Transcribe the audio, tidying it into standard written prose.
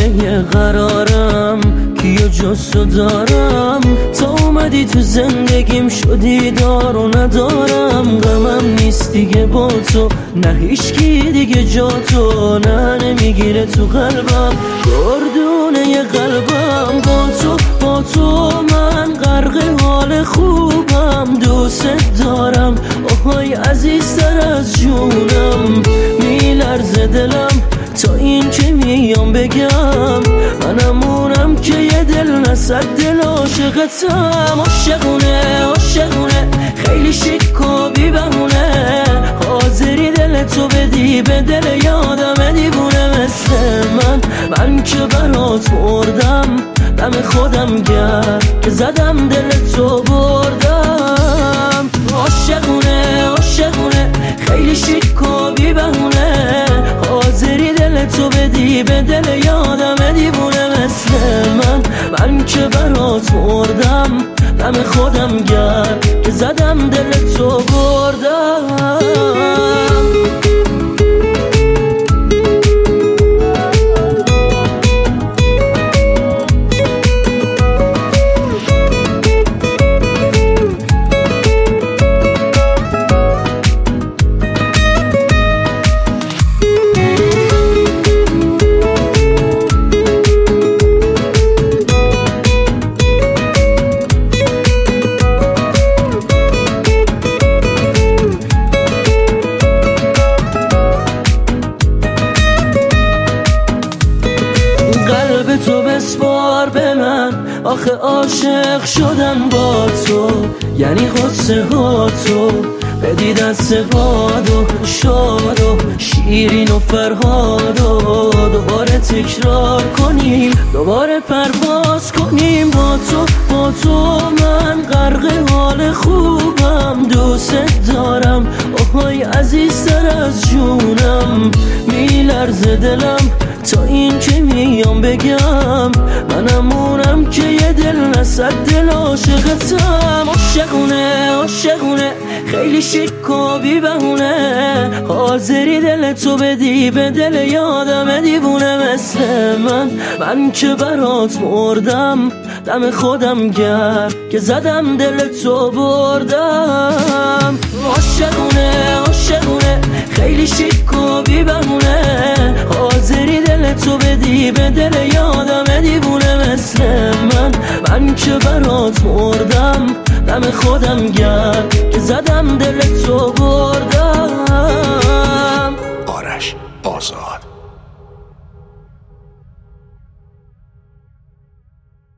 دردونه قرارم کیو جز تو دارم، تا اومدی تو زندگیم شدی دار و ندارم. غمم نیست دیگه با تو، نه هیچکی دیگه جا تو، نه نمیگیره تو قلبم گردونه قلبم. با تو من غرق حال خوبم، دوست دارم آهای عزیزتر از جونم. میلرزه دلم تا این که میام بگم، منمونم که یه دل نصد دل عاشقتم. عاشقونه خیلی شیک و بی بهونه، حاضری دل تو بدی به دل یادم دیوونه مثل من که برات مردم، دم خودم گرد که زدم دل تو بردم. عاشقونه خیلی شیک و بی بهونه، حاضری دل تو بدی به دل یادم دیوونه مثل من که برات مردم، دم خودم گرد که زدم دل تو بردم. قلب تو بسپار به من، آخه عاشق شدم با تو، یعنی قصه ها تو بدی دست باد و شاد و شیرین و فرهاد و دوباره تکرار کنیم، دوباره پرواز کنیم. با تو من غرق حال خوبم، دوست دارم آهای عزیزتر از جونم. میلرزه دلم تا این که میام بگم، منمونم که یه دل نصد دل عاشقتم. عاشقونه خیلی شیک و بی بهونه، حاضری دل تو بدی به دل یادم دیوونه مثل من که برات مردم، دم خودم گرد که زدم دل تو بردم. عاشقونه خیلی شیک و بی بهونه، حاضری دل تو بدی به دل یادم دیوونه مثل من که برات مردم، دم خودم گرد که زدم دل تو بردم.